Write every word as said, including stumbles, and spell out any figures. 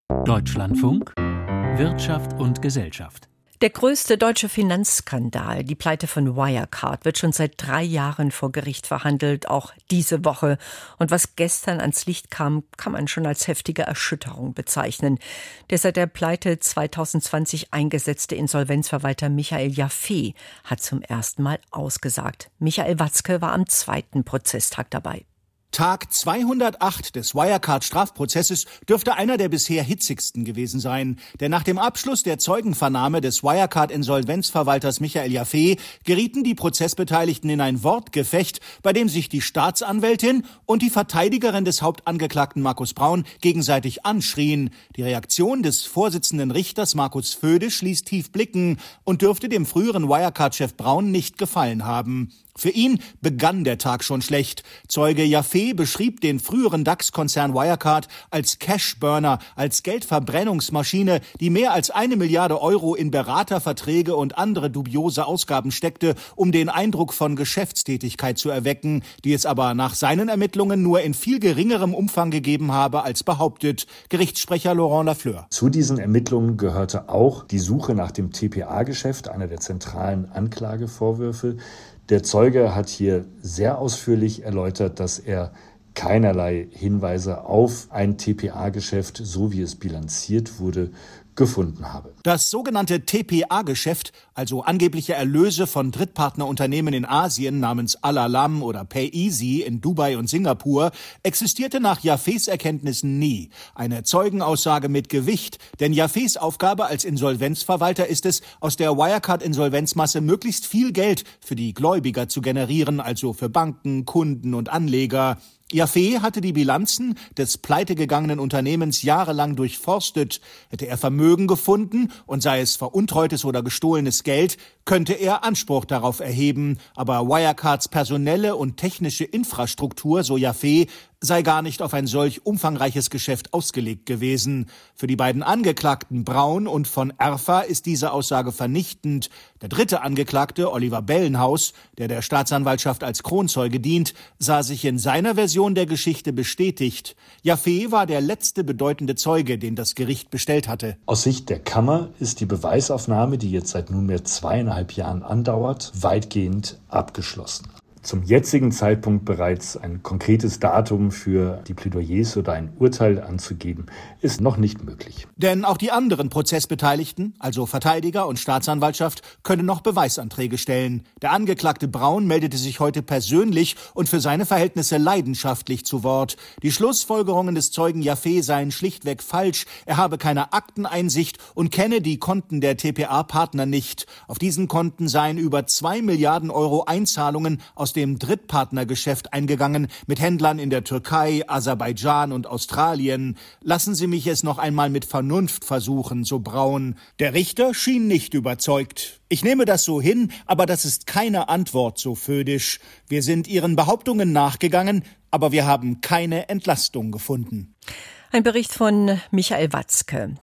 Deutschlandfunk Wirtschaft und Gesellschaft. Der größte deutsche Finanzskandal, die Pleite von Wirecard, wird schon seit drei Jahren vor Gericht verhandelt, auch diese Woche. Und was gestern ans Licht kam, kann man schon als heftige Erschütterung bezeichnen. Der seit der Pleite zwanzig zwanzig eingesetzte Insolvenzverwalter Michael Jaffe hat zum ersten Mal ausgesagt. Michael Watzke war am zweiten Prozesstag dabei. Tag zweihundertacht des Wirecard-Strafprozesses dürfte einer der bisher hitzigsten gewesen sein. Denn nach dem Abschluss der Zeugenvernahme des Wirecard-Insolvenzverwalters Michael Jaffe gerieten die Prozessbeteiligten in ein Wortgefecht, bei dem sich die Staatsanwältin und die Verteidigerin des Hauptangeklagten Markus Braun gegenseitig anschrien. Die Reaktion des Vorsitzenden Richters Markus Födisch ließ tief blicken und dürfte dem früheren Wirecard-Chef Braun nicht gefallen haben. Für ihn begann der Tag schon schlecht. Zeuge Jaffe beschrieb den früheren DAX-Konzern Wirecard als Cashburner, als Geldverbrennungsmaschine, die mehr als eine Milliarde Euro in Beraterverträge und andere dubiose Ausgaben steckte, um den Eindruck von Geschäftstätigkeit zu erwecken, die es aber nach seinen Ermittlungen nur in viel geringerem Umfang gegeben habe als behauptet. Gerichtssprecher Laurent Lafleur. Zu diesen Ermittlungen gehörte auch die Suche nach dem T P A-Geschäft, einer der zentralen Anklagevorwürfe. Der Zeuge hat hier sehr ausführlich erläutert, dass er keinerlei Hinweise auf ein T P A-Geschäft, so wie es bilanziert wurde, gefunden habe. Das sogenannte T P A-Geschäft, also angebliche Erlöse von Drittpartnerunternehmen in Asien namens Al-Alam oder PayEasy in Dubai und Singapur, existierte nach Jaffes Erkenntnissen nie. Eine Zeugenaussage mit Gewicht, denn Jaffes Aufgabe als Insolvenzverwalter ist es, aus der Wirecard-Insolvenzmasse möglichst viel Geld für die Gläubiger zu generieren, also für Banken, Kunden und Anleger. Jaffe hatte die Bilanzen des pleitegegangenen Unternehmens jahrelang durchforstet. Hätte er Vermögen gefunden und sei es veruntreutes oder gestohlenes Geld, könnte er Anspruch darauf erheben. Aber Wirecards personelle und technische Infrastruktur, so Jaffe, sei gar nicht auf ein solch umfangreiches Geschäft ausgelegt gewesen. Für die beiden Angeklagten Braun und von Erfa ist diese Aussage vernichtend. Der dritte Angeklagte, Oliver Bellenhaus, der der Staatsanwaltschaft als Kronzeuge dient, sah sich in seiner Version der Geschichte bestätigt. Jaffe war der letzte bedeutende Zeuge, den das Gericht bestellt hatte. Aus Sicht der Kammer ist die Beweisaufnahme, die jetzt seit nunmehr zweieinhalb Jahren andauert, weitgehend abgeschlossen. Zum jetzigen Zeitpunkt bereits ein konkretes Datum für die Plädoyers oder ein Urteil anzugeben, ist noch nicht möglich. Denn auch die anderen Prozessbeteiligten, also Verteidiger und Staatsanwaltschaft, können noch Beweisanträge stellen. Der Angeklagte Braun meldete sich heute persönlich und für seine Verhältnisse leidenschaftlich zu Wort. Die Schlussfolgerungen des Zeugen Jaffe seien schlichtweg falsch. Er habe keine Akteneinsicht und kenne die Konten der T P A-Partner nicht. Auf diesen Konten seien über zwei Milliarden Euro Einzahlungen aus dem Drittpartnergeschäft eingegangen mit Händlern in der Türkei, Aserbaidschan und Australien. Lassen Sie mich es noch einmal mit Vernunft versuchen, so Braun. Der Richter schien nicht überzeugt. Ich nehme das so hin, aber das ist keine Antwort, so Födisch. Wir sind Ihren Behauptungen nachgegangen, aber wir haben keine Entlastung gefunden. Ein Bericht von Michael Watzke.